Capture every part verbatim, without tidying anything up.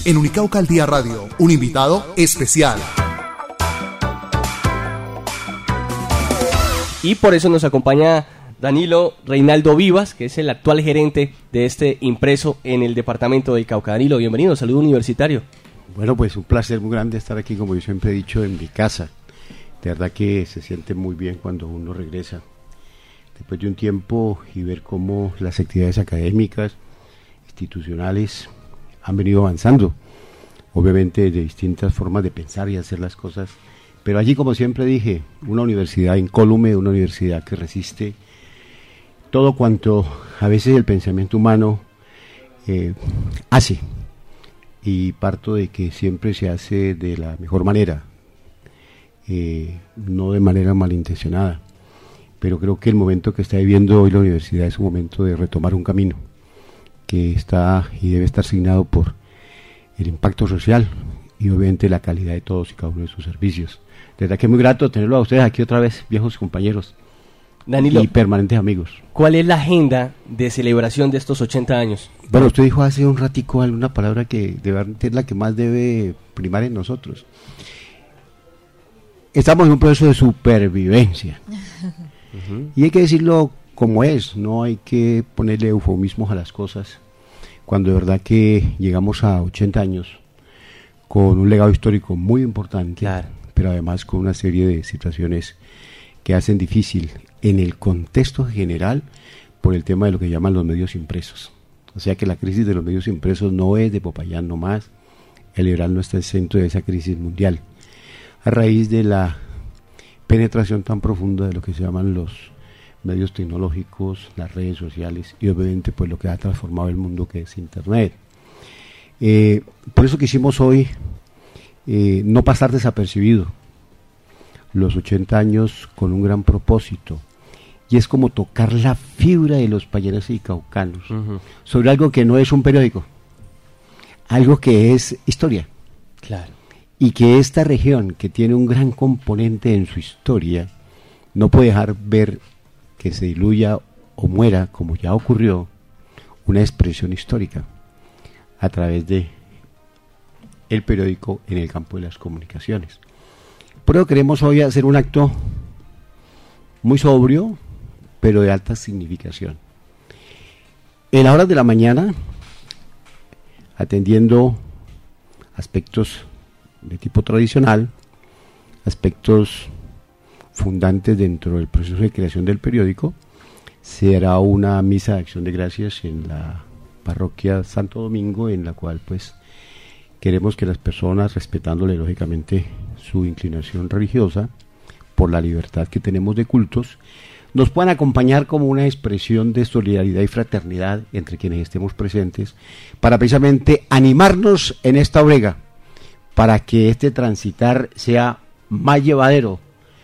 en Unicauca al Día Radio, un invitado especial. Y por eso nos acompaña Danilo Reinaldo Vivas, que es el actual gerente de este impreso en el departamento del Cauca. Danilo, bienvenido, saludo universitario. Bueno, pues un placer muy grande estar aquí, como yo siempre he dicho, en mi casa. De verdad que se siente muy bien cuando uno regresa después de un tiempo y ver cómo las actividades académicas, institucionales, han venido avanzando. Obviamente de distintas formas de pensar y hacer las cosas. Pero allí, como siempre dije, una universidad incólume, una universidad que resiste todo cuanto a veces el pensamiento humano eh, hace. Y parto de que siempre se hace de la mejor manera, eh, no de manera malintencionada. Pero creo que el momento que está viviendo hoy la universidad es un momento de retomar un camino que está y debe estar signado por el impacto social y obviamente la calidad de todos y cada uno de sus servicios. De verdad que es muy grato tenerlo a ustedes aquí otra vez, viejos compañeros. Danilo, y permanentes amigos. ¿Cuál es la agenda de celebración de estos ochenta años? Bueno, usted dijo hace un ratico alguna palabra que debe es la que más debe primar en nosotros. Estamos en un proceso de supervivencia. Uh-huh. Y hay que decirlo como es, no hay que ponerle eufemismos a las cosas. Cuando de verdad que llegamos a ochenta años con un legado histórico muy importante, claro, pero además con una serie de situaciones que hacen difícil en el contexto general por el tema de lo que llaman los medios impresos. O sea que la crisis de los medios impresos no es de Popayán nomás, el liberal no está exento de esa crisis mundial, a raíz de la penetración tan profunda de lo que se llaman los medios tecnológicos, las redes sociales y obviamente pues lo que ha transformado el mundo, que es Internet. Eh, por eso quisimos hoy eh, no pasar desapercibido los ochenta años con un gran propósito, y es como tocar la fibra de los payeses y caucanos, uh-huh, sobre algo que no es un periódico, algo que es historia. Claro. Y que esta región, que tiene un gran componente en su historia, no puede dejar ver que se diluya o muera, como ya ocurrió, una expresión histórica a través de el periódico en el campo de las comunicaciones. Por eso queremos hoy hacer un acto muy sobrio, pero de alta significación. En las horas de la mañana, atendiendo aspectos de tipo tradicional, aspectos fundantes dentro del proceso de creación del periódico, se hará una misa de acción de gracias en la parroquia Santo Domingo, en la cual pues queremos que las personas, respetándole lógicamente su inclinación religiosa, por la libertad que tenemos de cultos, nos puedan acompañar como una expresión de solidaridad y fraternidad entre quienes estemos presentes, para precisamente animarnos en esta brega, para que este transitar sea más llevadero.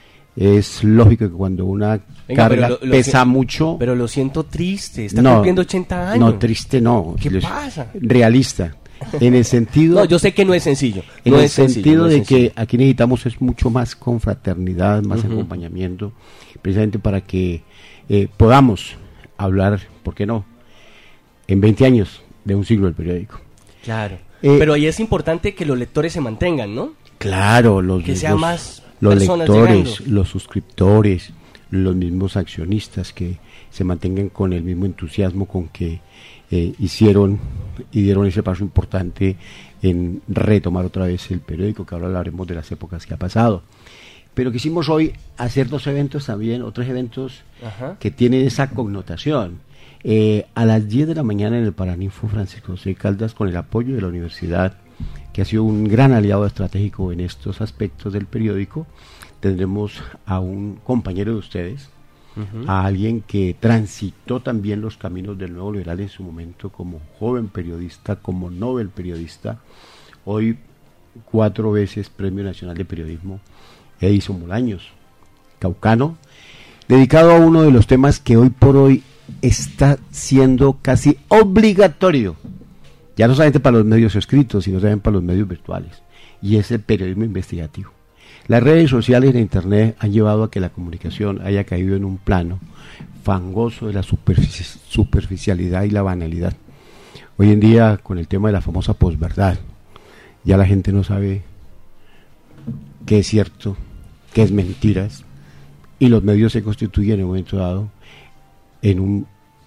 Es lógico que cuando una Venga, carga lo, lo pesa que, mucho... Pero lo siento triste, está no, cumpliendo ochenta años. No, triste no. ¿Qué pasa? Realista. En el sentido... No, yo sé que no es sencillo. En no el es sentido sencillo, no de es sencillo. que aquí necesitamos es mucho más confraternidad, más uh-huh, acompañamiento, precisamente para que eh, podamos hablar, ¿por qué no?, en veinte años de un siglo del periódico. Claro. Eh, pero ahí es importante que los lectores se mantengan, ¿no? Claro, los que sea los, más los lectores, llegando. Los suscriptores, los mismos accionistas que se mantengan con el mismo entusiasmo con que eh, hicieron y dieron ese paso importante en retomar otra vez el periódico, que ahora hablaremos de las épocas que ha pasado. Pero quisimos hoy hacer dos eventos también, otros eventos Ajá. que tienen esa connotación. Eh, a las diez de la mañana en el Paraninfo Francisco José Caldas, con el apoyo de la universidad, que ha sido un gran aliado estratégico en estos aspectos del periódico, tendremos a un compañero de ustedes, uh-huh, a alguien que transitó también los caminos del Nuevo Liberal en su momento como joven periodista, como Nobel periodista, hoy cuatro veces Premio Nacional de Periodismo, Edison Bolaños, caucano, dedicado a uno de los temas que hoy por hoy está siendo casi obligatorio, ya no solamente para los medios escritos, sino también para los medios virtuales, y es el periodismo investigativo. Las redes sociales de Internet han llevado a que la comunicación haya caído en un plano fangoso de la superfici- superficialidad y la banalidad. Hoy en día, con el tema de la famosa posverdad, ya la gente no sabe qué es cierto, qué es mentiras, y los medios se constituyen en un momento dado en un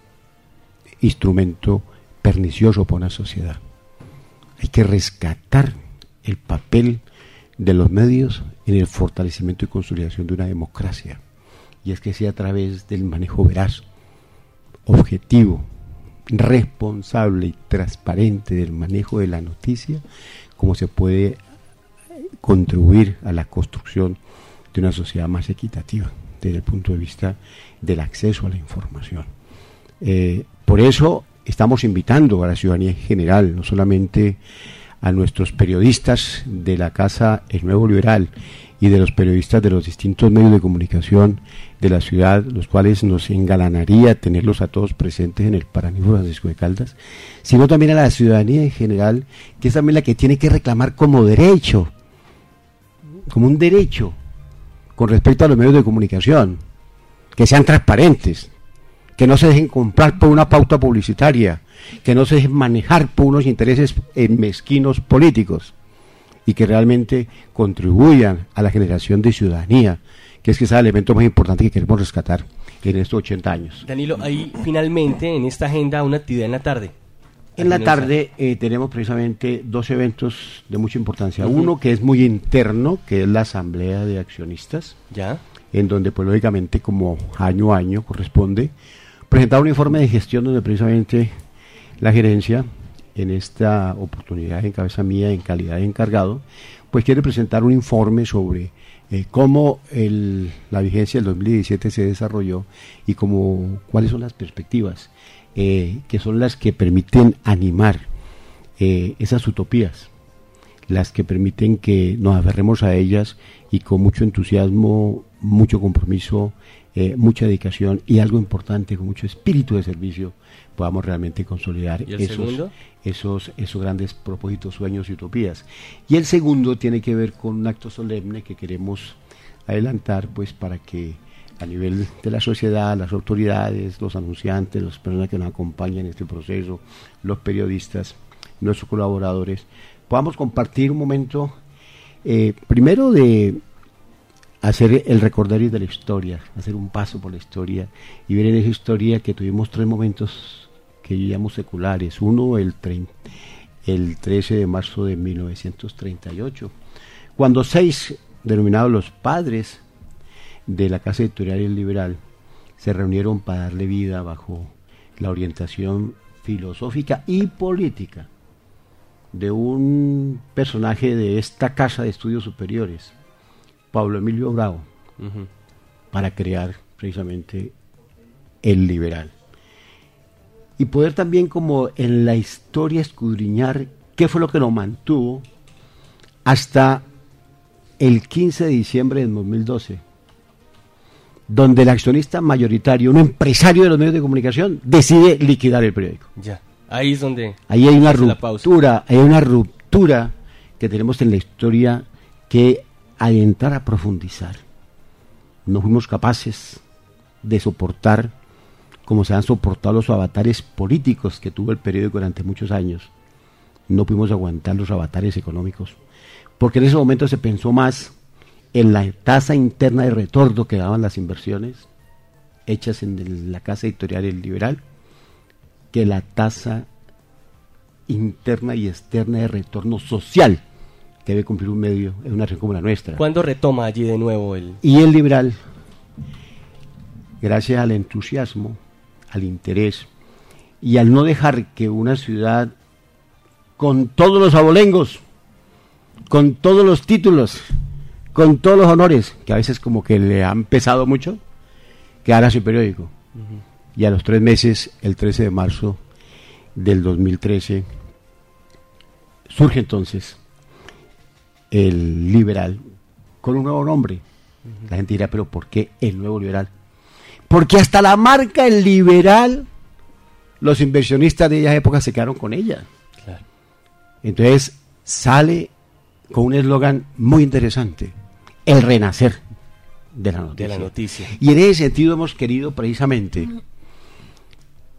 instrumento pernicioso para una sociedad. Hay que rescatar el papel de los medios en el fortalecimiento y consolidación de una democracia, y es que sea a través del manejo veraz, objetivo, responsable y transparente del manejo de la noticia como se puede contribuir a la construcción de una sociedad más equitativa desde el punto de vista del acceso a la información. Eh, por eso estamos invitando a la ciudadanía en general, no solamente a nuestros periodistas de la Casa El Nuevo Liberal y de los periodistas de los distintos medios de comunicación de la ciudad, los cuales nos engalanaría tenerlos a todos presentes en el Paraninfo Francisco de Caldas, sino también a la ciudadanía en general, que es también la que tiene que reclamar como derecho, como un derecho, con respecto a los medios de comunicación, que sean transparentes, que no se dejen comprar por una pauta publicitaria, que no se dejen manejar por unos intereses eh, mezquinos políticos, y que realmente contribuyan a la generación de ciudadanía, que es que es el elemento más importante que queremos rescatar en estos ochenta años. Danilo, hay finalmente en esta agenda una actividad en la tarde. En la tarde eh, tenemos precisamente dos eventos de mucha importancia. Uh-huh. Uno que es muy interno, que es la Asamblea de Accionistas, ¿ya? En donde pues lógicamente como año a año corresponde presentar un informe de gestión donde precisamente la gerencia, en esta oportunidad en cabeza mía, en calidad de encargado, pues quiere presentar un informe sobre eh, cómo el, la vigencia del dos mil diecisiete se desarrolló y cómo, cuáles son las perspectivas eh, que son las que permiten animar eh, esas utopías, las que permiten que nos aferremos a ellas y con mucho entusiasmo, mucho compromiso, eh, mucha dedicación y algo importante, con mucho espíritu de servicio, podamos realmente consolidar esos, esos, esos grandes propósitos, sueños y utopías. Y el segundo tiene que ver con un acto solemne que queremos adelantar, pues para que a nivel de la sociedad, las autoridades, los anunciantes, las personas que nos acompañan en este proceso, los periodistas, nuestros colaboradores, podamos compartir un momento, eh, primero de hacer el recordario de la historia, hacer un paso por la historia y ver en esa historia que tuvimos tres momentos que llamamos seculares. Uno, el, tre- el trece de marzo de mil novecientos treinta y ocho, cuando seis, denominados los padres de la Casa Editorial El Liberal, se reunieron para darle vida bajo la orientación filosófica y política de un personaje de esta Casa de Estudios Superiores, Pablo Emilio Bravo, uh-huh. para crear precisamente El Liberal. Y poder también como en la historia escudriñar qué fue lo que nos mantuvo hasta el quince de diciembre del dos mil doce, donde el accionista mayoritario, un empresario de los medios de comunicación, decide liquidar el periódico. Ya, ahí es donde... Ahí hay una ruptura, hay una ruptura que tenemos en la historia que adentrar a profundizar. No fuimos capaces de soportar como se han soportado los avatares políticos que tuvo el periódico durante muchos años. No pudimos aguantar los avatares económicos, porque en ese momento se pensó más en la tasa interna de retorno que daban las inversiones hechas en el, la Casa Editorial El Liberal, que la tasa interna y externa de retorno social que debe cumplir un medio en una región como la nuestra. ¿Cuándo retoma allí de nuevo el...? Y El Liberal, gracias al entusiasmo, al interés y al no dejar que una ciudad con todos los abolengos, con todos los títulos, con todos los honores, que a veces como que le han pesado mucho, quedara sin periódico. Uh-huh. Y a los tres meses, el trece de marzo del dos mil trece, surge entonces El Liberal con un nuevo nombre. Uh-huh. La gente dirá, pero ¿por qué El Nuevo Liberal? Porque hasta la marca El Liberal, los inversionistas de aquella época se quedaron con ella. Claro. Entonces sale con un eslogan muy interesante: el renacer de la noticia. De la noticia. Y en ese sentido hemos querido precisamente,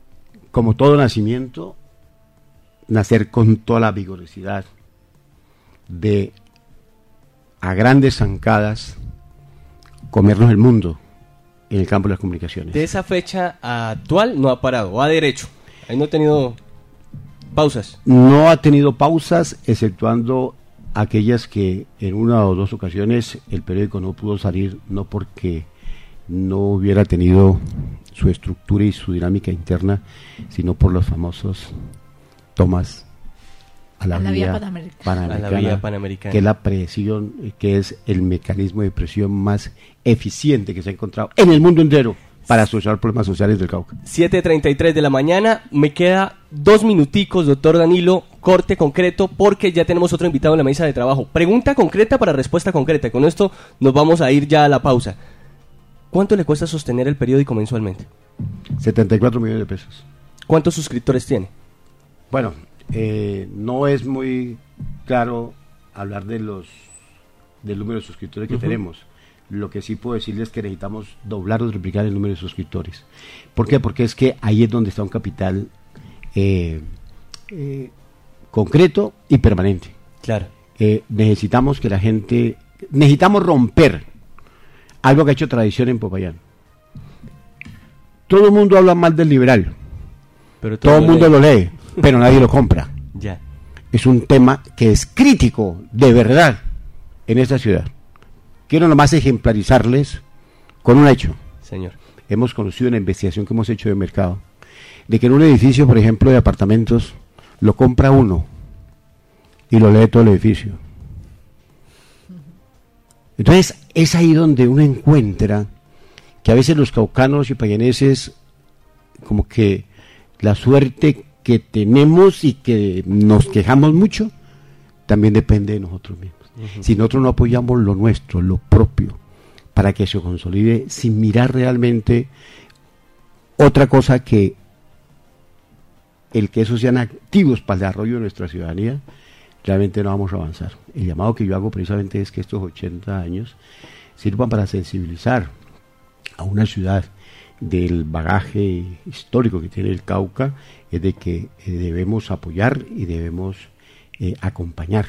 como todo nacimiento, nacer con toda la vigorosidad, de a grandes zancadas comernos el mundo en el campo de las comunicaciones. De esa fecha actual no ha parado, va derecho. Ahí no ha tenido pausas. No ha tenido pausas, exceptuando aquellas que en una o dos ocasiones el periódico no pudo salir, no porque no hubiera tenido su estructura y su dinámica interna, sino por los famosos tomas a la, a la vía, vía panamericana, panamericana, a la vía panamericana, que es la presión, que es el mecanismo de presión más eficiente que se ha encontrado en el mundo entero para solucionar problemas sociales del Cauca. siete treinta y tres de la mañana, me queda dos minuticos, doctor Danilo, corte concreto, porque ya tenemos otro invitado en la mesa de trabajo. Pregunta concreta para respuesta concreta, con esto nos vamos a ir ya a la pausa. ¿Cuánto le cuesta sostener el periódico mensualmente? setenta y cuatro millones de pesos. ¿Cuántos suscriptores tiene? Bueno, eh, no es muy claro hablar de los del número de suscriptores que uh-huh. tenemos. Lo que sí puedo decirles es que necesitamos doblar o triplicar el número de suscriptores. ¿Por qué? Porque es que ahí es donde está un capital eh, eh, concreto y permanente. Claro. Eh, necesitamos que la gente, necesitamos romper algo que ha hecho tradición en Popayán. Todo el mundo habla mal del liberal, pero todo, todo el mundo lee. lo lee, pero nadie lo compra. Ya. Es un tema que es crítico, de verdad, en esta ciudad. Quiero nomás ejemplarizarles con un hecho. Señor. Hemos conocido en la investigación que hemos hecho de mercado, de que en un edificio, por ejemplo, de apartamentos, lo compra uno y lo lee todo el edificio. Entonces, es ahí donde uno encuentra que a veces los caucanos y payaneses, como que la suerte que tenemos y que nos quejamos mucho, también depende de nosotros mismos. Uh-huh. Si nosotros no apoyamos lo nuestro, lo propio, para que se consolide, sin mirar realmente otra cosa que el que esos sean activos para el desarrollo de nuestra ciudadanía, realmente no vamos a avanzar. El llamado que yo hago precisamente es que estos ochenta años sirvan para sensibilizar a una ciudad del bagaje histórico que tiene el Cauca, es de que eh, debemos apoyar y debemos eh, acompañar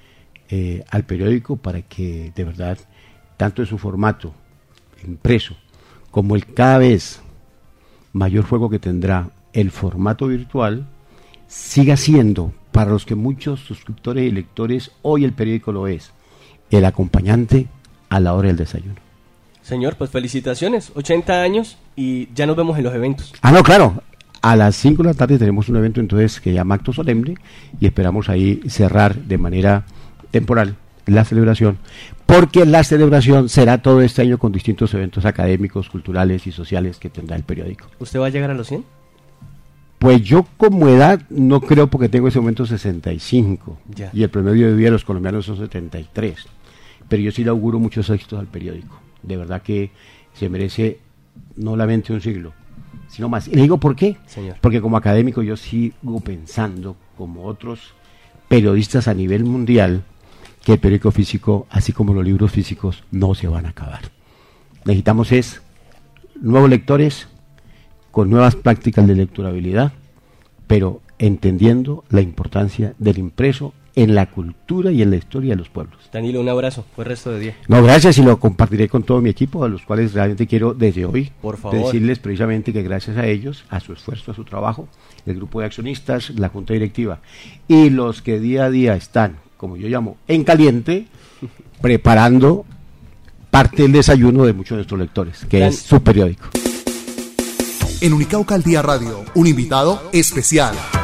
eh, al periódico para que de verdad, tanto en su formato impreso como el cada vez mayor fuego que tendrá el formato virtual, siga siendo, para los que muchos suscriptores y lectores, hoy el periódico lo es, el acompañante a la hora del desayuno. Señor, pues felicitaciones, ochenta años y ya nos vemos en los eventos. Ah, no, claro, a las cinco de la tarde tenemos un evento entonces que se llama Acto Solemne y esperamos ahí cerrar de manera temporal la celebración, porque la celebración será todo este año con distintos eventos académicos, culturales y sociales que tendrá el periódico. ¿Usted va a llegar a los cien? Pues yo como edad no creo, porque tengo en ese momento sesenta y cinco ya. Y el promedio de vida de los colombianos son setenta y tres, pero yo sí le auguro muchos éxitos al periódico. De verdad que se merece no solamente un siglo, sino más. Y le digo por qué, señor. Porque como académico yo sigo pensando, como otros periodistas a nivel mundial, que el periódico físico, así como los libros físicos, no se van a acabar. Necesitamos es nuevos lectores con nuevas prácticas de lecturabilidad, pero entendiendo la importancia del impreso en la cultura y en la historia de los pueblos. Danilo, un abrazo, buen resto de día. No, gracias, y lo compartiré con todo mi equipo, a los cuales realmente quiero desde hoy Por favor. decirles precisamente que gracias a ellos, a su esfuerzo, a su trabajo, el grupo de accionistas, la junta directiva y los que día a día están, como yo llamo, en caliente, preparando parte del desayuno de muchos de nuestros lectores, que Dan- es su periódico. En Unicauca al Día Radio, un invitado especial.